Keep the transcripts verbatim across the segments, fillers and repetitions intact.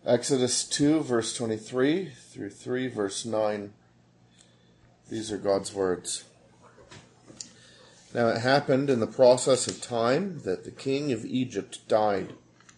Exodus two, verse twenty-three through three, verse nine. These are God's words. Now it happened in the process of time that the king of Egypt died.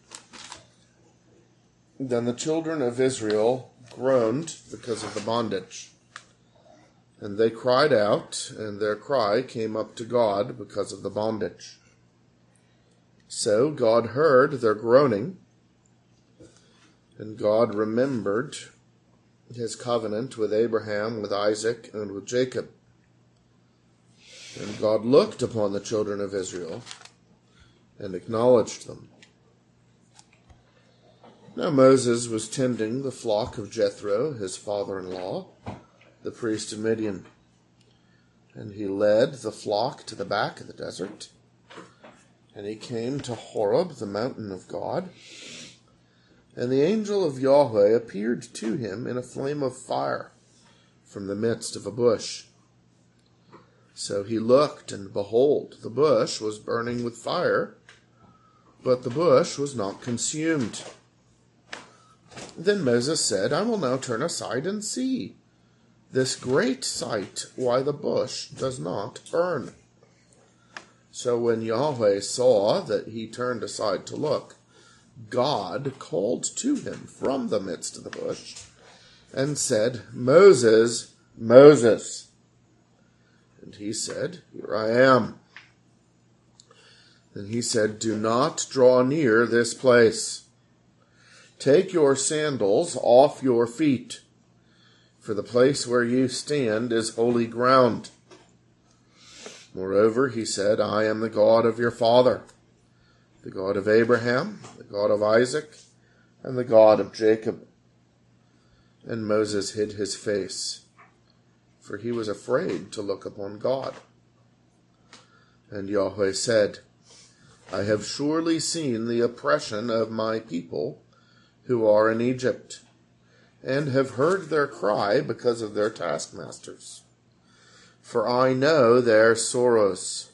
Then the children of Israel groaned because of the bondage. And they cried out, and their cry came up to God because of the bondage. So God heard their groaning, and God remembered his covenant with Abraham, with Isaac, and with Jacob. And God looked upon the children of Israel and acknowledged them. Now Moses was tending the flock of Jethro, his father-in-law, the priest of Midian. And he led the flock to the back of the desert. And he came to Horeb, the mountain of God. And the angel of Yahweh appeared to him in a flame of fire from the midst of a bush. So he looked, and behold, the bush was burning with fire, but the bush was not consumed. Then Moses said, I will now turn aside and see this great sight, why the bush does not burn. So when Yahweh saw that he turned aside to look, God called to him from the midst of the bush and said, Moses, Moses. And he said, Here I am. Then he said, Do not draw near this place. Take your sandals off your feet, for the place where you stand is holy ground. Moreover, he said, I am the God of your father, the God of Abraham, the God of Isaac, and the God of Jacob. And Moses hid his face, for he was afraid to look upon God. And Yahweh said, I have surely seen the oppression of my people who are in Egypt, and have heard their cry because of their taskmasters. For I know their sorrows.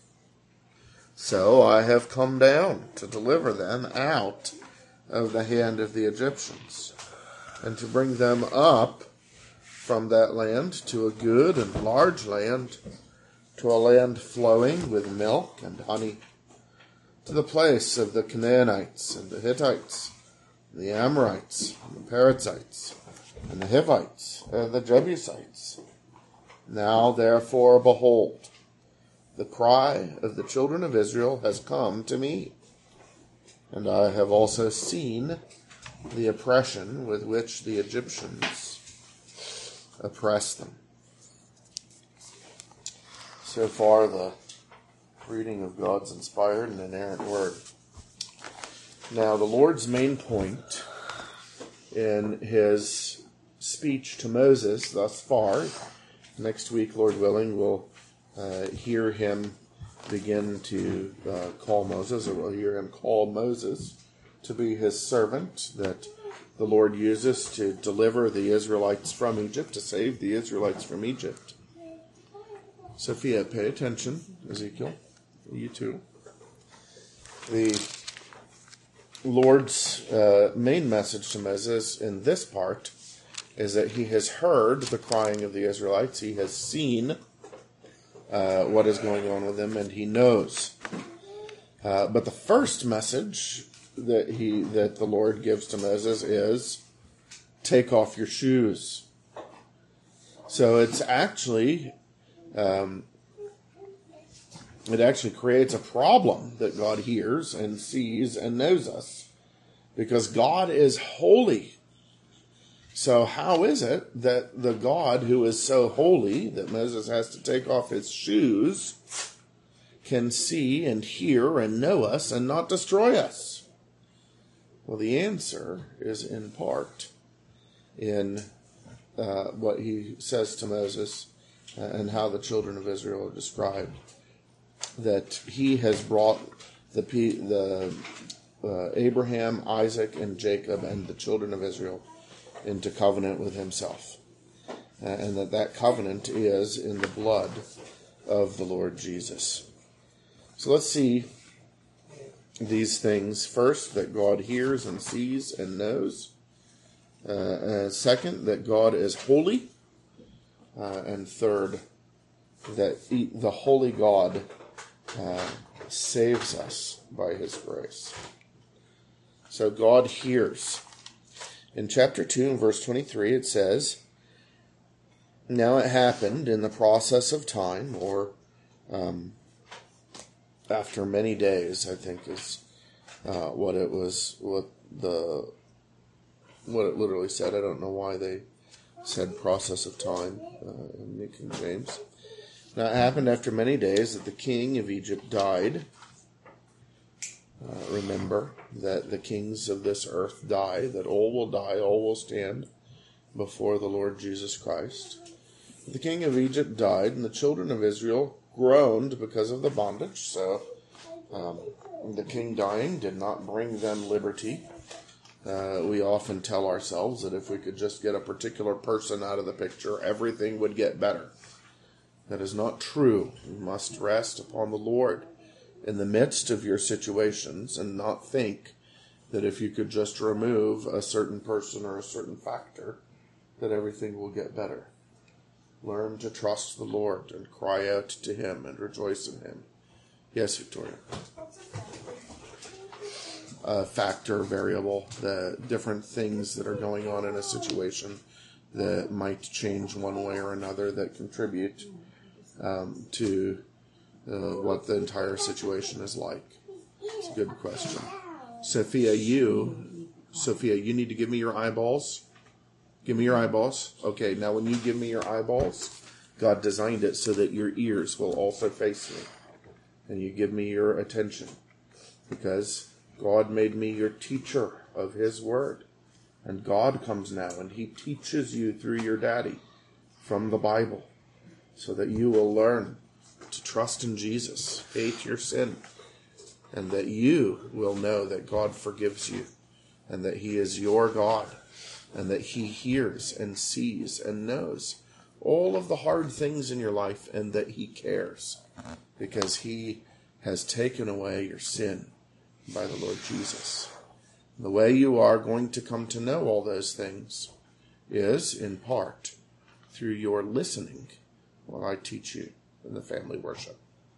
So I have come down to deliver them out of the hand of the Egyptians, and to bring them up from that land to a good and large land, to a land flowing with milk and honey, to the place of the Canaanites and the Hittites, and the Amorites, and the Perizzites, and the Hivites, and the Jebusites. Now therefore, behold, the cry of the children of Israel has come to me, and I have also seen the oppression with which the Egyptians oppress them. So far, the reading of God's inspired and inerrant word. Now, the Lord's main point in his speech to Moses thus far, next week, Lord willing, we'll uh, hear him begin to uh, call Moses, or we'll hear him call Moses to be his servant that the Lord uses to deliver the Israelites from Egypt, to save the Israelites from Egypt. Sophia, pay attention. Ezekiel, you too. The Lord's uh, main message to Moses in this part is that he has heard the crying of the Israelites. He has seen uh, what is going on with them, and he knows. Uh, but the first message that he that the Lord gives to Moses is, take off your shoes. So it's actually, um, it actually creates a problem that God hears and sees and knows us, because God is holy. So how is it that the God who is so holy that Moses has to take off his shoes can see and hear and know us and not destroy us? Well, the answer is in part in uh, what he says to Moses uh, and how the children of Israel are described. That he has brought the the uh, Abraham, Isaac, and Jacob and the children of Israel into covenant with himself. Uh, and that that covenant is in the blood of the Lord Jesus. So let's see these things first, that God hears and sees and knows, Uh, uh, second, that God is holy. Uh, and third, that he, the holy God uh, saves us by his grace. So God hears. In chapter two and verse twenty-three it says, "Now it happened in the process of time," or um, after many days, I think is uh, what it was, what the what it literally said. I don't know why they said process of time uh, in New King James. "Now it happened after many days that the king of Egypt died." Uh, remember that the kings of this earth die, that all will die, all will stand before the Lord Jesus Christ. "The king of Egypt died, and the children of Israel groaned because of the bondage." So um, the king dying did not bring them liberty. Uh, we often tell ourselves that if we could just get a particular person out of the picture, everything would get better. That is not true. You must rest upon the Lord in the midst of your situations and not think that if you could just remove a certain person or a certain factor, that everything will get better. Learn to trust the Lord and cry out to him and rejoice in him. Yes, Victoria? A factor, variable, the different things that are going on in a situation that might change one way or another that contribute um, to uh, what the entire situation is like. It's a good question. Sophia, you, Sophia, you need to give me your eyeballs. Give me your eyeballs. Okay, now when you give me your eyeballs, God designed it so that your ears will also face me. And you give me your attention. Because God made me your teacher of his word. And God comes now and he teaches you through your daddy from the Bible. So that you will learn to trust in Jesus, hate your sin. And that you will know that God forgives you. And that he is your God. And that he hears and sees and knows all of the hard things in your life, and that he cares because he has taken away your sin by the Lord Jesus. And the way you are going to come to know all those things is, in part, through your listening while I teach you in the family worship.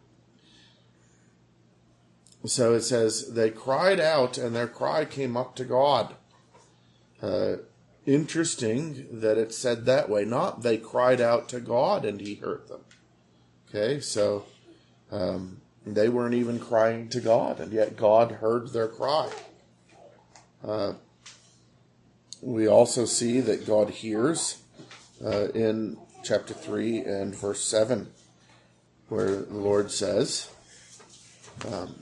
So it says, they cried out, and their cry came up to God. Uh, Interesting that it said that way. Not they cried out to God and he heard them. Okay, so um, they weren't even crying to God, and yet God heard their cry. Uh, we also see that God hears uh, in chapter three and verse seven, where the Lord says, um,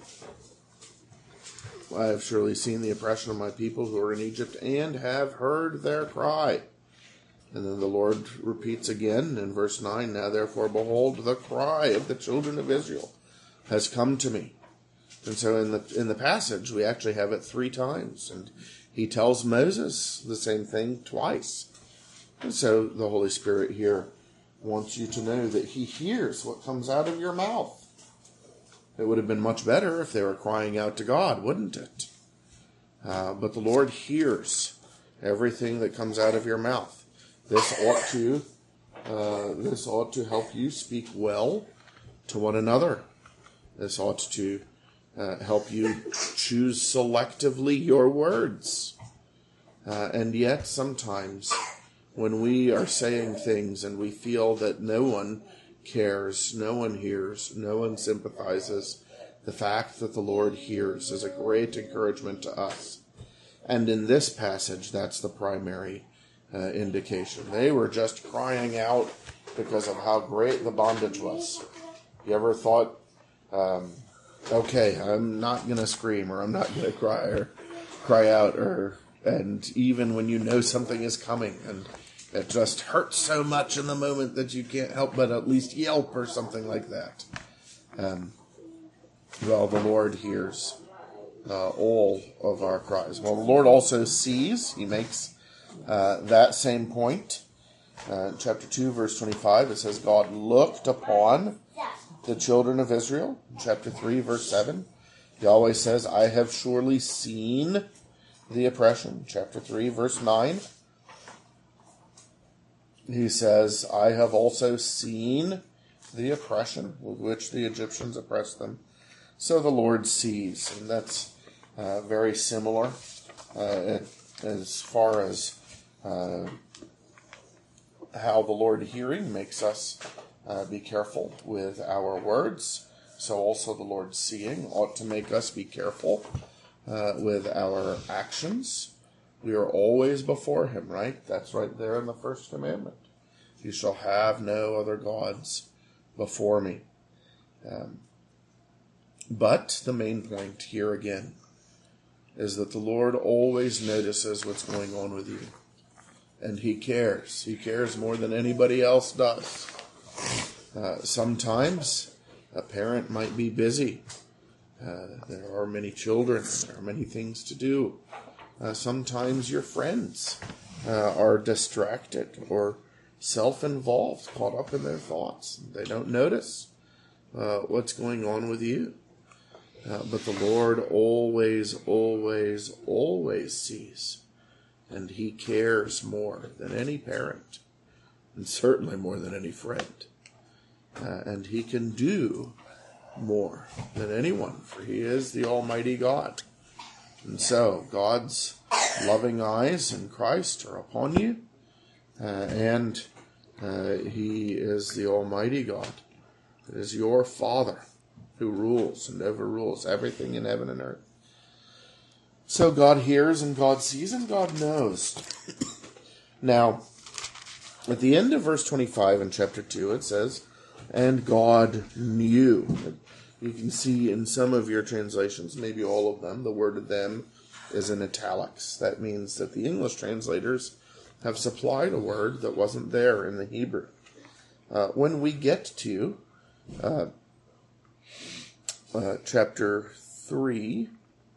I have surely seen the oppression of my people who are in Egypt and have heard their cry. And then the Lord repeats again in verse nine, now therefore behold, the cry of the children of Israel has come to me. And so in the in the passage we actually have it three times. And he tells Moses the same thing twice. And so the Holy Spirit here wants you to know that he hears what comes out of your mouth. It would have been much better if they were crying out to God, wouldn't it? Uh, but the Lord hears everything that comes out of your mouth. This ought to, uh, this ought to help you speak well to one another. This ought to uh, help you choose selectively your words. Uh, and yet, sometimes, when we are saying things and we feel that no one cares, no one hears, no one sympathizes, the fact that the Lord hears is a great encouragement to us. And in this passage, that's the primary uh, indication. They were just crying out because of how great the bondage was. You ever thought, um, okay, I'm not going to scream, or I'm not going to cry, or cry out, or and even when you know something is coming, and it just hurts so much in the moment that you can't help but at least yelp or something like that. Um, well, the Lord hears uh, all of our cries. Well, the Lord also sees. He makes uh, that same point. Uh, chapter two, verse twenty-five, it says, God looked upon the children of Israel. Chapter three, verse seven, Yahweh says, I have surely seen the oppression. Chapter three, verse nine, he says, I have also seen the oppression with which the Egyptians oppressed them. So the Lord sees. And that's uh, very similar uh, as far as uh, how the Lord hearing makes us uh, be careful with our words. So also the Lord seeing ought to make us be careful uh, with our actions. We are always before him, right? That's right there in the first commandment. You shall have no other gods before me. Um, but the main point here again is that the Lord always notices what's going on with you. And he cares. He cares more than anybody else does. Uh, sometimes a parent might be busy. Uh, there are many children. There are many things to do. Uh, sometimes your friends uh, are distracted or self-involved, caught up in their thoughts. They don't notice uh, what's going on with you. Uh, but the Lord always, always, always sees. And he cares more than any parent, and certainly more than any friend. Uh, and he can do more than anyone, for he is the Almighty God. And so God's loving eyes in Christ are upon you, uh, and uh, he is the Almighty God. It is your Father who rules and overrules everything in heaven and earth. So God hears and God sees and God knows. Now, at the end of verse twenty-five in chapter two, it says, and God knew. You can see in some of your translations, maybe all of them, the word them is in italics. That means that the English translators have supplied a word that wasn't there in the Hebrew. Uh, when we get to uh, uh, chapter three,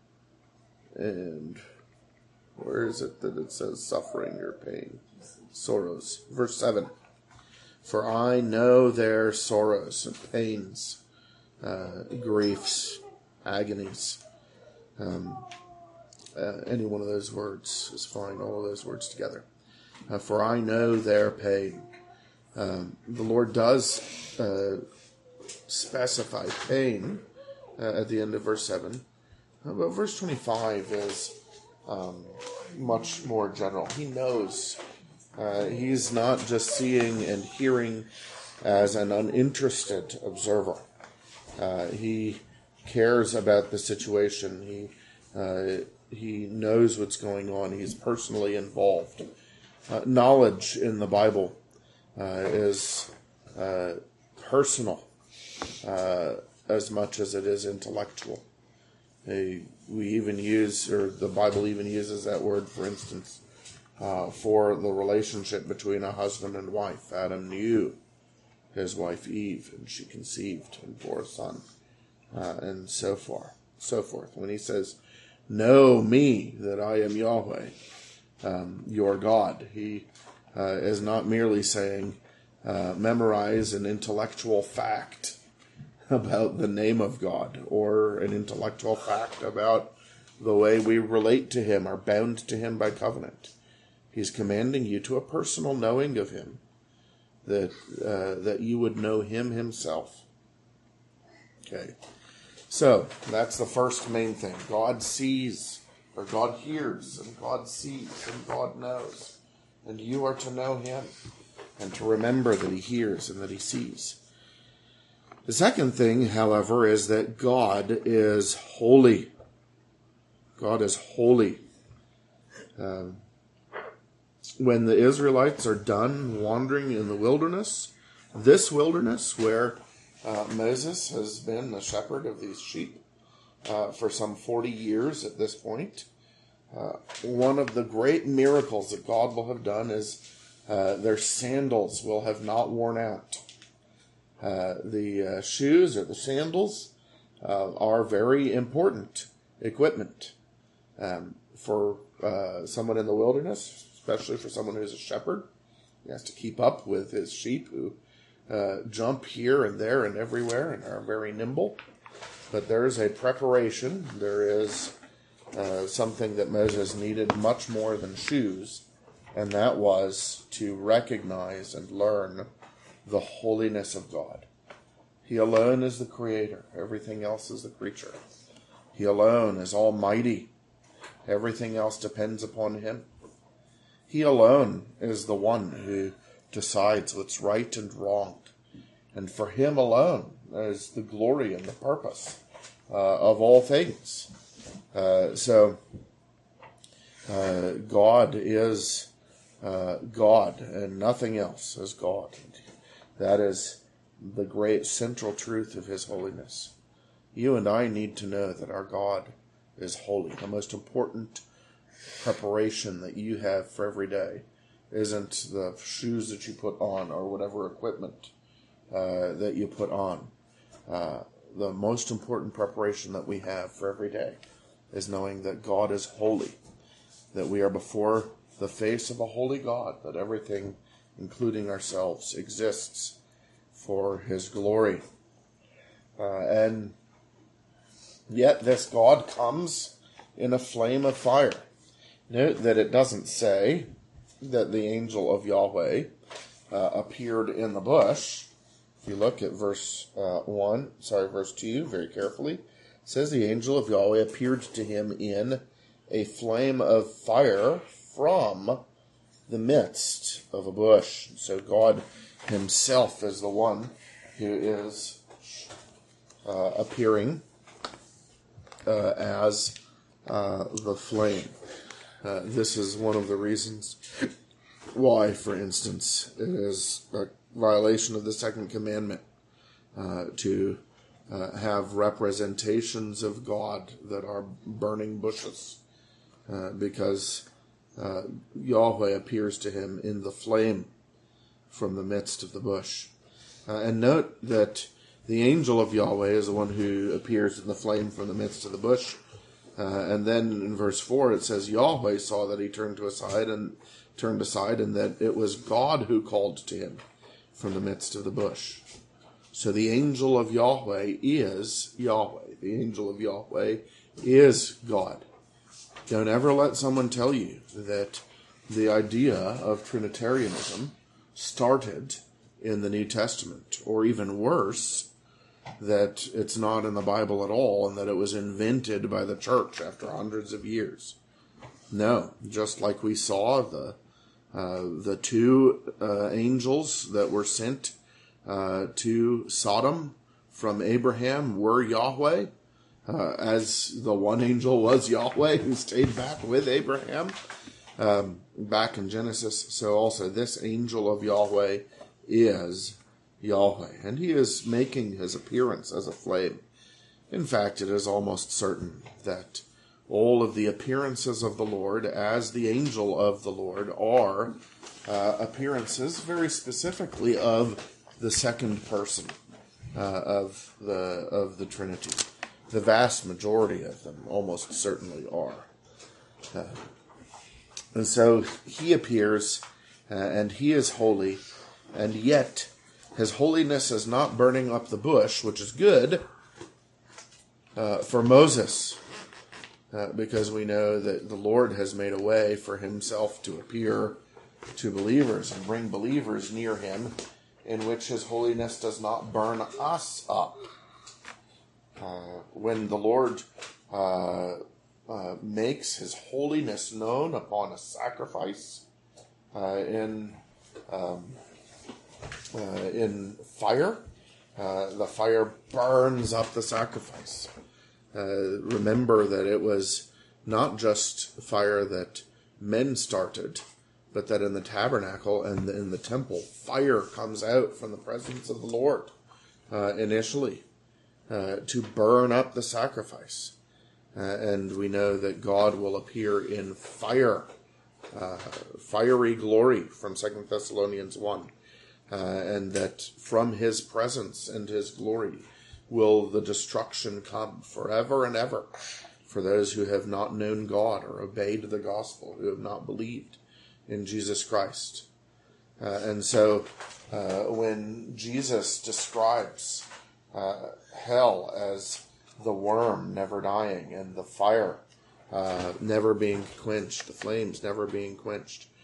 and where is it that it says suffering or pain? Sorrows. Verse seven. For I know their sorrows and pains, uh, griefs, agonies. Um, uh, any one of those words is fine, all of those words together. Uh, for I know their pain. Um, the Lord does uh, specify pain uh, at the end of verse seven. Uh, but verse twenty-five is um, much more general. He knows. Uh, he's not just seeing and hearing as an uninterested observer. Uh, he cares about the situation. He uh, he knows what's going on. He's personally involved. Uh, knowledge in the Bible uh, is uh, personal uh, as much as it is intellectual. They, we even use, or the Bible even uses that word, for instance, uh, for the relationship between a husband and wife. Adam knew his wife Eve, and she conceived and bore a son, uh, and so forth. So forth. When he says, "Know me, that I am Yahweh, um, your God," he uh, is not merely saying, uh, memorize an intellectual fact about the name of God, or an intellectual fact about the way we relate to him, are bound to him by covenant. He's commanding you to a personal knowing of him, that uh, that you would know him himself. Okay, so that's the first main thing. God sees, or God hears, and God sees, and God knows. And you are to know him, and to remember that he hears and that he sees. The second thing, however, is that God is holy. God is holy. Um, when the Israelites are done wandering in the wilderness, this wilderness where uh, Moses has been the shepherd of these sheep uh, for some forty years at this point, uh, one of the great miracles that God will have done is uh, their sandals will have not worn out. Uh, the uh, shoes or the sandals uh, are very important equipment um, for uh, someone in the wilderness, especially for someone who's a shepherd. He has to keep up with his sheep who uh, jump here and there and everywhere and are very nimble. But there is a preparation. There is uh, something that Moses needed much more than shoes. and that was to recognize and learn the holiness of God. He alone is the creator. Everything else is the creature. He alone is almighty. Everything else depends upon him. He alone is the one who decides what's right and wrong. And for him alone is the glory and the purpose uh, of all things. Uh, so, uh, God is uh, God, and nothing else is God. That is the great central truth of his holiness. You and I need to know that our God is holy. The most important preparation that you have for every day isn't the shoes that you put on or whatever equipment uh, that you put on. Uh, the most important preparation that we have for every day is knowing that God is holy, that we are before the face of a holy God, that everything, including ourselves, exists for his glory. Uh, and yet this God comes in a flame of fire. Note that it doesn't say that the angel of Yahweh uh, appeared in the bush. If you look at verse uh, one, sorry, verse two, very carefully, it says the angel of Yahweh appeared to him in a flame of fire from the midst of a bush. So God himself is the one who is uh, appearing uh, as uh, the flame. Uh, this is one of the reasons why, for instance, it is a violation of the second commandment uh, to uh, have representations of God that are burning bushes, uh, because uh, Yahweh appears to him in the flame from the midst of the bush. Uh, and note that the angel of Yahweh is the one who appears in the flame from the midst of the bush. Uh, and then in verse four it says Yahweh saw that he turned to aside and turned aside, and that it was God who called to him from the midst of the bush. So the angel of Yahweh is Yahweh. The angel of Yahweh is God. Don't ever let someone tell you that the idea of Trinitarianism started in the New Testament, or even worse, that it's not in the Bible at all, and that it was invented by the church after hundreds of years. No, just like we saw the uh, the two uh, angels that were sent uh, to Sodom from Abraham were Yahweh, uh, as the one angel was Yahweh who stayed back with Abraham um, back in Genesis. So also this angel of Yahweh is Yahweh, and he is making his appearance as a flame. In fact, it is almost certain that all of the appearances of the Lord as the angel of the Lord are uh, appearances very specifically of the second person uh, of the of the Trinity. The vast majority of them almost certainly are. Uh, and so he appears, uh, and he is holy, and yet his holiness is not burning up the bush, which is good uh, for Moses, uh, because we know that the Lord has made a way for himself to appear to believers and bring believers near him, in which his holiness does not burn us up. Uh, when the Lord uh, uh, makes his holiness known upon a sacrifice uh, in um, uh, in fire, uh, the fire burns up the sacrifice. Uh, remember that it was not just fire that men started, but that in the tabernacle and in the temple, fire comes out from the presence of the Lord uh, initially uh, to burn up the sacrifice. Uh, and we know that God will appear in fire, uh, fiery glory from Second Thessalonians one. Uh, and that from his presence and his glory will the destruction come forever and ever for those who have not known God or obeyed the gospel, who have not believed in Jesus Christ. Uh, and so uh, when Jesus describes uh, hell as the worm never dying and the fire uh, never being quenched, the flames never being quenched,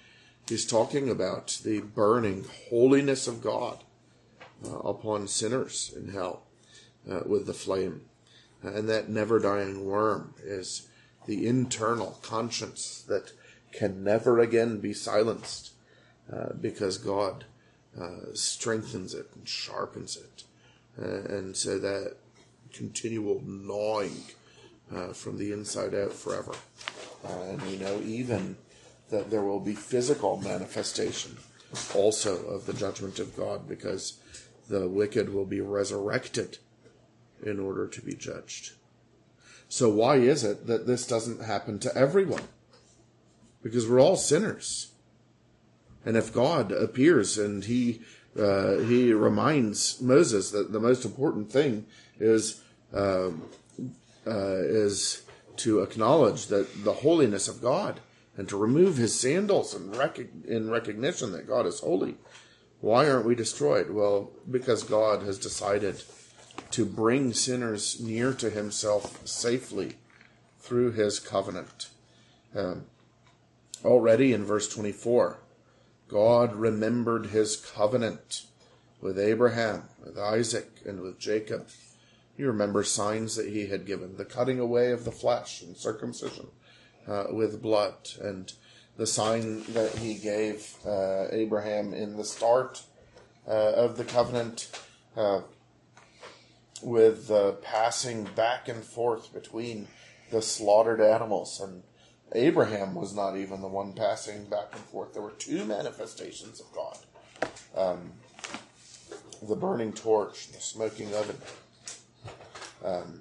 He's talking about the burning holiness of God uh, upon sinners in hell uh, with the flame. Uh, and that never-dying worm is the internal conscience that can never again be silenced uh, because God uh, strengthens it and sharpens it. Uh, and so that continual gnawing uh, from the inside out forever. Uh, and we know even that there will be physical manifestation also of the judgment of God, because the wicked will be resurrected in order to be judged. So why is it that this doesn't happen to everyone? Because we're all sinners. And if God appears and he uh, he reminds Moses that the most important thing is uh, uh, is to acknowledge that the holiness of God, and to remove his sandals in, rec- in recognition that God is holy. Why aren't we destroyed? Well, because God has decided to bring sinners near to himself safely through his covenant. Um, already in verse twenty-four, God remembered his covenant with Abraham, with Isaac, and with Jacob. You remember signs that he had given, the cutting away of the flesh and circumcision Uh, with blood, and the sign that he gave uh, Abraham in the start uh, of the covenant uh, with the passing back and forth between the slaughtered animals. And Abraham was not even the one passing back and forth. There were two manifestations of God. Um, the burning torch, the smoking oven. Um,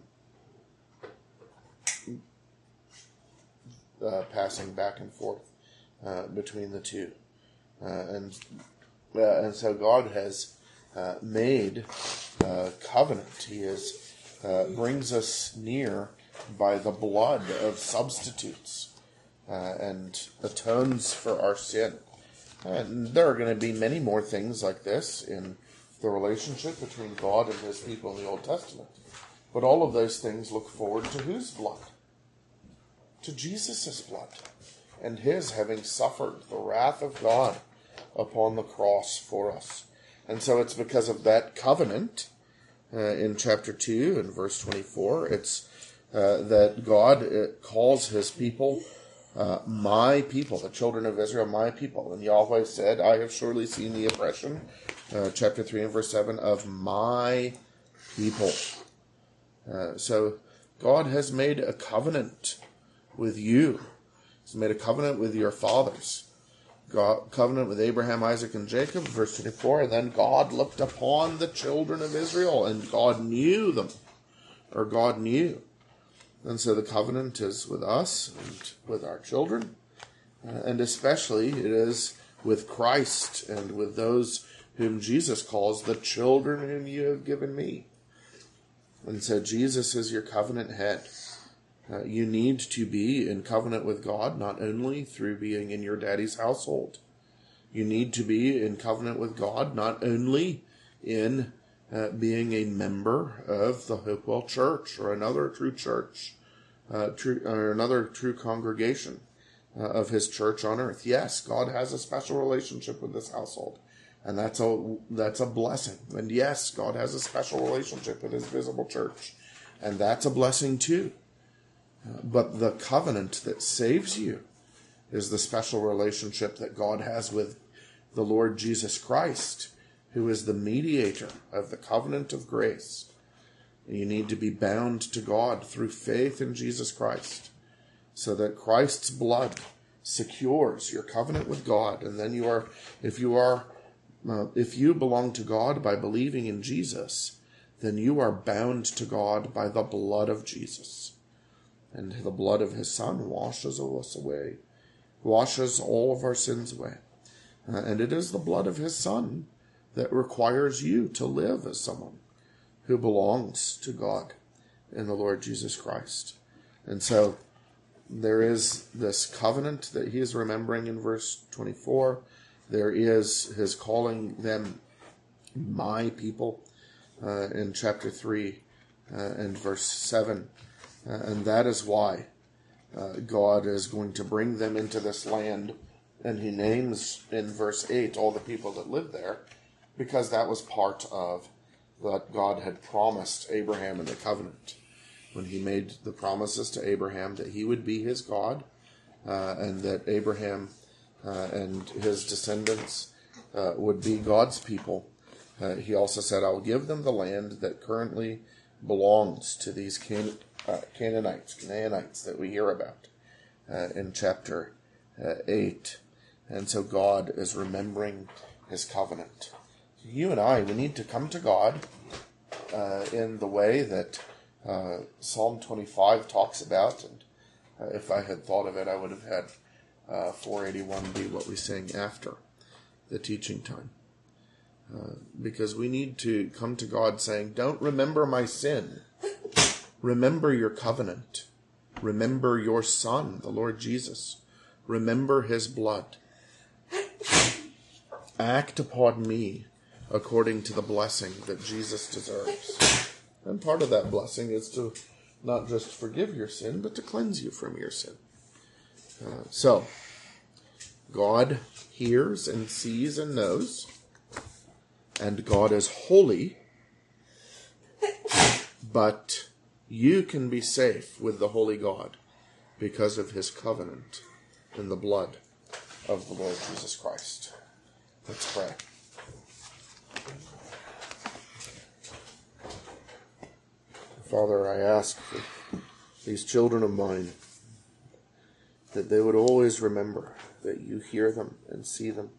Uh, passing back and forth uh, between the two, uh, and uh, and so God has uh, made uh, covenant. He is uh, brings us near by the blood of substitutes uh, and atones for our sin. And there are going to be many more things like this in the relationship between God and his people in the Old Testament. But all of those things look forward to whose blood? To Jesus' blood, and his having suffered the wrath of God upon the cross for us. And so it's because of that covenant uh, in chapter two and verse twenty-four, it's uh, that God uh, calls his people uh, my people, the children of Israel, my people. And Yahweh said, I have surely seen the oppression, uh, chapter three and verse seven, of my people. Uh, so God has made a covenant with you. He's made a covenant with your fathers. God, covenant with Abraham, Isaac, and Jacob, verse twenty-four. And then God looked upon the children of Israel, and God knew them, or God knew. And so the covenant is with us and with our children, uh, and especially it is with Christ and with those whom Jesus calls the children whom you have given me. And so Jesus is your covenant head. Uh, you need to be in covenant with God, not only through being in your daddy's household. You need to be in covenant with God, not only in uh, being a member of the Hopewell Church or another true church, uh, true, or another true congregation uh, of his church on earth. Yes, God has a special relationship with this household, and that's a that's a blessing. And yes, God has a special relationship with his visible church, and that's a blessing too. But the covenant that saves you is the special relationship that God has with the Lord Jesus Christ, who is the mediator of the covenant of grace. You need to be bound to God through faith in Jesus Christ, so that Christ's blood secures your covenant with God. And then you are, if you are, uh, if you belong to God by believing in Jesus, then you are bound to God by the blood of Jesus. And the blood of his Son washes us away, washes all of our sins away. Uh, and it is the blood of his Son that requires you to live as someone who belongs to God in the Lord Jesus Christ. And so there is this covenant that he is remembering in verse twenty-four. There is his calling them my people uh, in chapter three uh, and verse seven. Uh, and that is why uh, God is going to bring them into this land And he names in verse eight all the people that lived there, because that was part of what God had promised Abraham in the covenant. When he made the promises to Abraham that he would be his God, uh, and that Abraham uh, and his descendants uh, would be God's people, uh, he also said, I'll give them the land that currently belongs to these Can- uh, Canaanites, Canaanites that we hear about uh, in chapter uh, eight. And so God is remembering his covenant. You and I, we need to come to God uh, in the way that uh, Psalm twenty-five talks about. And uh, if I had thought of it, I would have had uh, four eighty-one be what we sing after the teaching time. Uh, because we need to come to God saying, don't remember my sin. Remember your covenant. Remember your Son, the Lord Jesus. Remember his blood. Act upon me according to the blessing that Jesus deserves. And part of that blessing is to not just forgive your sin, but to cleanse you from your sin. Uh, so, God hears and sees and knows, and God is holy, but you can be safe with the holy God because of his covenant in the blood of the Lord Jesus Christ. Let's pray. Father, I ask for these children of mine that they would always remember that you hear them and see them,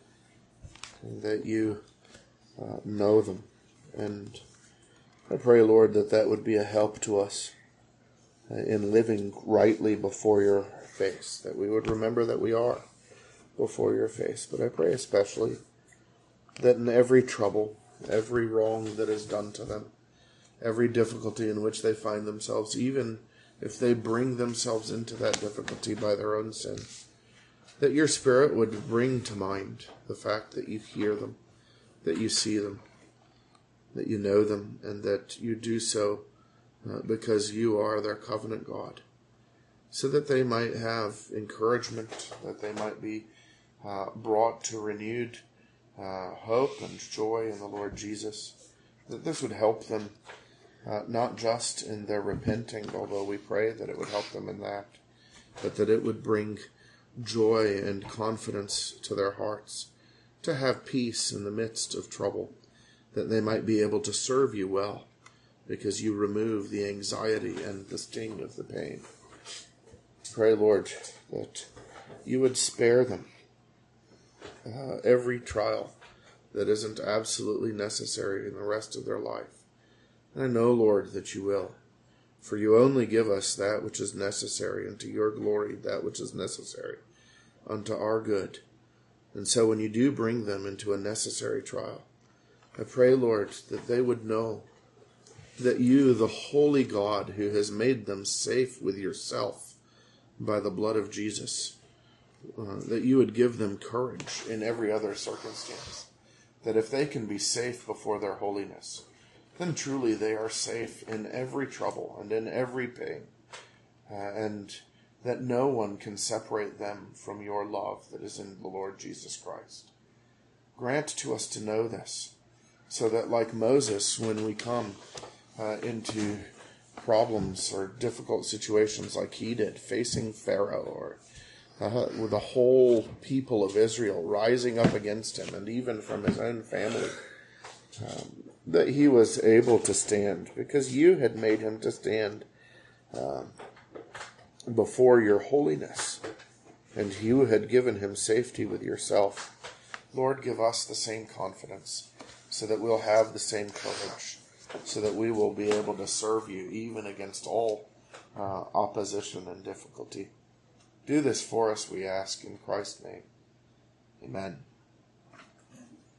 and that you uh, know them. And I pray, Lord, that that would be a help to us uh, in living rightly before your face, that we would remember that we are before your face. But I pray especially that in every trouble, every wrong that is done to them, every difficulty in which they find themselves, even if they bring themselves into that difficulty by their own sin, that your Spirit would bring to mind the fact that you hear them, that you see them, that you know them, and that you do so uh, because you are their covenant God, so that they might have encouragement, that they might be uh, brought to renewed uh, hope and joy in the Lord Jesus, that this would help them uh, not just in their repenting, although we pray that it would help them in that, but that it would bring joy and confidence to their hearts, to have peace in the midst of trouble, that they might be able to serve you well, because you remove the anxiety and the sting of the pain. Pray, Lord, that you would spare them uh, every trial that isn't absolutely necessary in the rest of their life. And I know, Lord, that you will, for you only give us that which is necessary, and to your glory that which is necessary unto our good. And so when you do bring them into a necessary trial, I pray, Lord, that they would know that you, the holy God who has made them safe with yourself by the blood of Jesus, uh, that you would give them courage in every other circumstance, that if they can be safe before their holiness, then truly they are safe in every trouble and in every pain, uh, and that no one can separate them from your love that is in the Lord Jesus Christ. Grant to us to know this, so that like Moses, when we come uh, into problems or difficult situations like he did, facing Pharaoh, or uh, with the whole people of Israel rising up against him, and even from his own family, um, that he was able to stand, because you had made him to stand uh, before your holiness, and you had given him safety with yourself. Lord, give us the same confidence, so that we'll have the same courage, so that we will be able to serve you even against all uh, opposition and difficulty. Do this for us, we ask, in Christ's name. Amen.